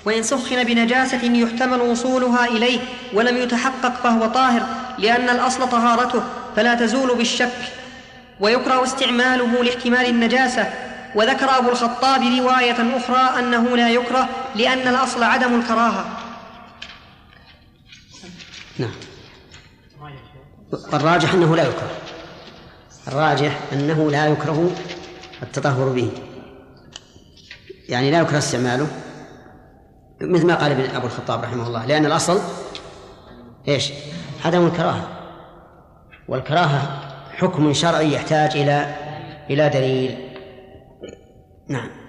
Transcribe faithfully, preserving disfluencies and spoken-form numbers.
وإن سخن بنجاسة يحتمل وصولها إليه ولم يتحقق فهو طاهر، لأن الأصل طهارته فلا تزول بالشك. ويكره استعماله لاحتمال النجاسة. وذكر أبو الخطاب رواية أخرى أنه لا يكره لأن الأصل عدم الكراهة. نعم. الراجح أنه لا يكره، الراجح أنه لا يكره التطهر به، يعني لا يكره استعماله مثل ما قال ابن أبو الخطاب رحمه الله، لأن الأصل إيش؟ عدم الكراهة، والكراهة حكم شرعي يحتاج إلى إلى دليل. نعم.